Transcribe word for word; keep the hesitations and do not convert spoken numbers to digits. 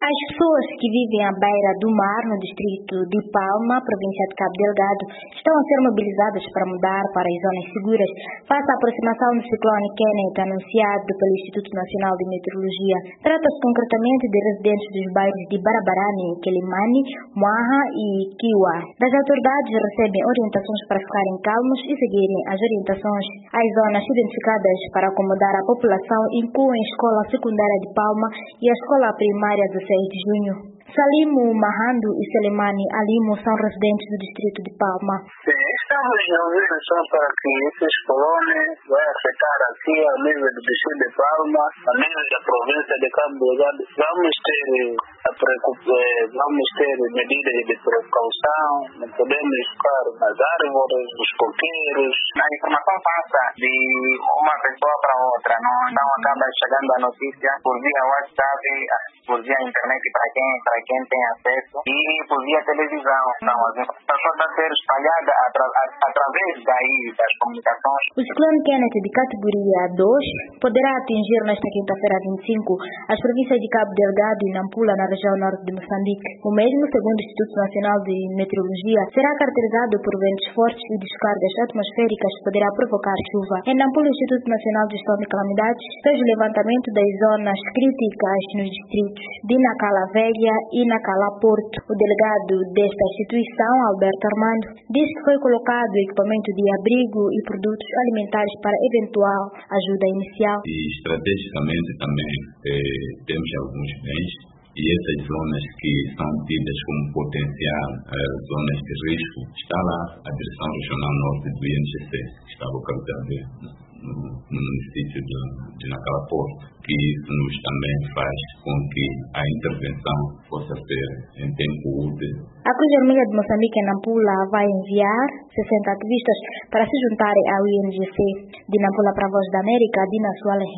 As pessoas que vivem à beira do mar, no distrito de Palma, província de Cabo Delgado, estão a ser mobilizadas para mudar para as zonas seguras face à aproximação do ciclone Kenneth anunciado pelo Instituto Nacional de Meteorologia. Trata-se concretamente de residentes dos bairros de Barabarani, Quelimane, Moaha e Kiwa. Das autoridades recebem orientações para ficarem calmos e seguirem as orientações. As zonas identificadas para acomodar a população incluem a Escola Secundária de Palma e a Escola Primária do seis de junho. Salimu Mahando e Selemani Alimo são residentes do distrito de Palma. Sim, estamos em organização para que esses colones vai afetar aqui ao nível do distrito de Palma, a nível da província de Cabo Delgado. Vamos ter, a vamos ter medidas de precaução, não podemos ficar nas árvores, nos coqueiros. A informação passa de uma pessoa para outra, não, não acaba chegando a notícia por via WhatsApp, por via internet para quem, para quem tem acesso e por via televisão. Então, a informação está a ser espalhada atra, através daí das comunicações. O ciclone Kenneth de categoria dois poderá atingir nesta quinta-feira vinte e cinco as províncias de Cabo Delgado e Nampula, na região norte de Moçambique. O mesmo, segundo o Instituto Nacional de Meteorologia, será caracterizado por ventos fortes e descargas atmosféricas que poderá provocar chuva. Em Nampula, o Instituto Nacional de Gestão de Calamidades fez o levantamento das zonas críticas nos distritos de Nacala Velha e Nacala Porto. O delegado desta instituição, Alberto Armando, disse que foi colocado equipamento de abrigo e produtos alimentares para eventual ajuda inicial. E estrategicamente também eh, temos alguns bens e essas zonas que são tidas como potencial eh, zonas de risco, está lá a Direção Regional Norte do I N G C, que está localizada no, no município de, de Nacala Porto, que isso nos também faz com que a intervenção possa ser em tempo útil. A Cruz Vermelha de Moçambique em Nampula vai enviar sessenta ativistas para se juntarem ao I N G C. De Nampula para a Voz da América, Dina Suale.